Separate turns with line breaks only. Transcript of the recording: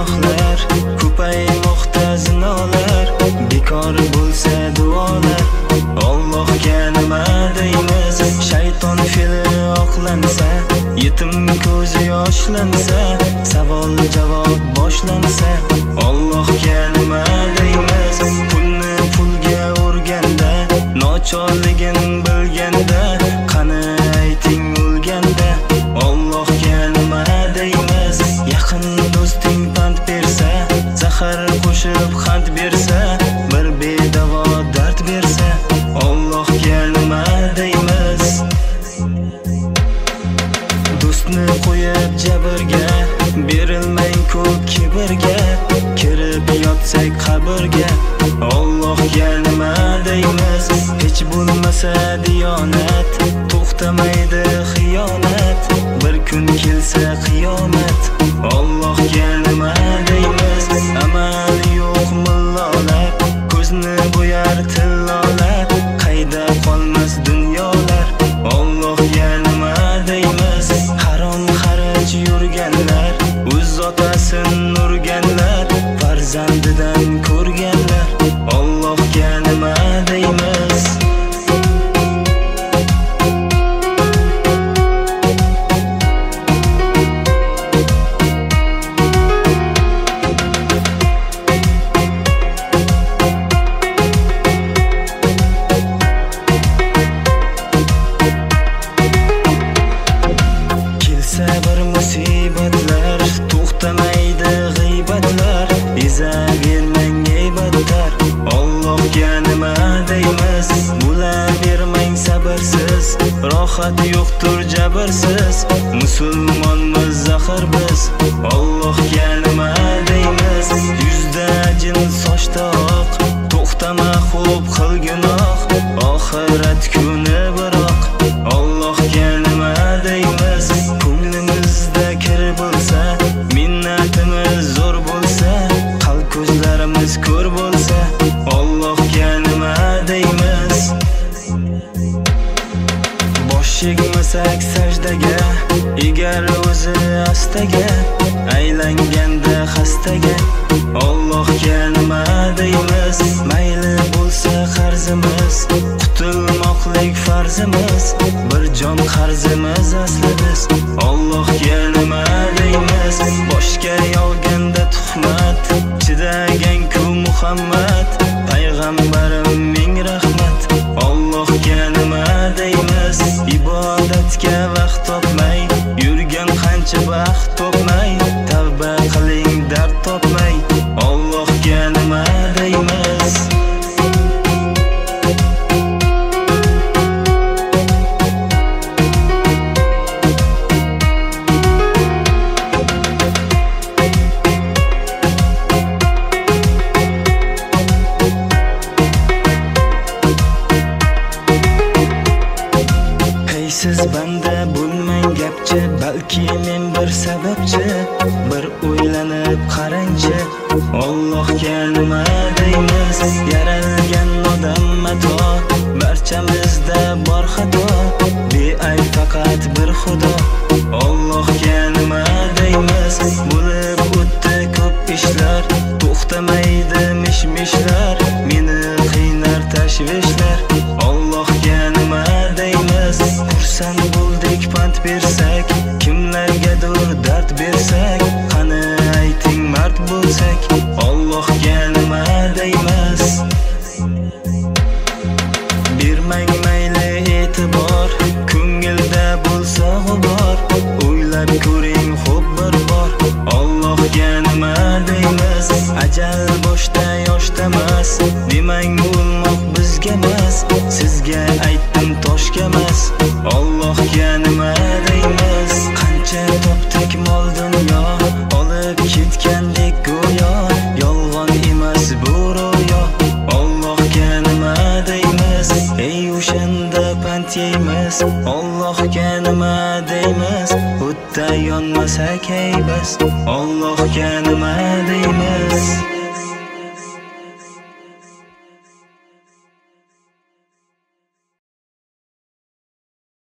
gunohlar, ko'paymoqda zinolar, bekor bo'lsa duolar. Allohga nima deymiz? Shayton fe'li oqlansa, yetim ko'zi yoshlansa, savol javob boshlansa, Allohga nima deymiz? Pulni pulga urganda, nochorligin bilganda, qani ayting o'lganda, Allohga nima deymiz? Yaqin do'sting pand bersa, zahar qo'shib xand bersa, bir bedavo dard bersa, Allohga nima deymiz? Do'stni qo'yib jabrga, berilmang ko'p kibrga, kirib yotsak qabrga, Allohga nima deymiz? Hech bo'lmasa diyonat, to'xtamaydi xiyonat, bir kun kelsa qiyomat, Allohga nima deymiz? Amal yo'q mullolar, ko'zni bo'yar tillolar, qayda qolmas dunyolar, Allohga nima deymiz? Harom xaraj yurganlar, o'z otasin urganlar, farzandidan ko'rganlar, Allohga nima deymiz? Bir musibatlar, to'xtamaydi g'iybatlar, ezavermang g'iybatlar, Allohga nima deymiz? Bo'lavermang sabrsiz, rohat yo'qdir jabrsiz, musulmonmiz axir biz, Allohga nima deymiz? Yuzda jin sochda oq, to'xtama xo'p qil gunoh, oxirat kuni biroq, Allohga nima deymiz? Ko'nglimizda kir bo'lsa, minnatimiz zo'r bo'lsa, qalb ko'zlarimiz ko'r bo'lsa, Allohga nima deymiz? Bosh egmasak sajdaga, egar o'zi astaga, aylanganda xastaga, Allohga nima deymiz? Mayli bo'lsa qarzimiz, qutulmoqlik farzimiz, bir jon qarzimiz asli biz, Allohga nima deymiz? Boshga yog'ganda tuhmat, chidagan-ku Muhammad, payg'ambarim ming rahmat, Allohga nima deymiz? Ibodatga vaqt topmay, yurgan qancha baxt topmay, tavba qiling dard topmay, Allohga nima deymiz? Siz banda bo'lmang gapchi, balki men bir sababchi, bir o'ylanib qarangchi, Allohga nima deymiz? Yaralgan odam mato, barchamizda bor xato, beayb faqat bir Xudo, Allohga nima deymiz? Bo'lib o'tdi ko'p ishlar, to'xtamaydi mish-mishlar, meni qiynar tashvishlar, Allohga nima deymiz? Xursand bo'ldik pand bersak, kimlargadir dard bersak, qani ayting mard bo'lsak, Allohga nima deymiz? Bermang mayli e'tibor, ko'ngilda bo'lsa g'ubor, o'ylab ko'ring xo'p bir bor, Allohga nima deymiz? Ajal boshda yoshdamas, demang o'lmoq bizga emas, sizga aytdim toshga emas, Allohga nima deymiz? Qancha topdik mol dunyo, olib ketgandek go'yo, yolg'on emas bu ro'yo, Allohga nima deymiz? Ey o'shanda pand yeymiz, Allohga nima deymiz? O'tda yonmasak ey biz, Allohga nima deymiz?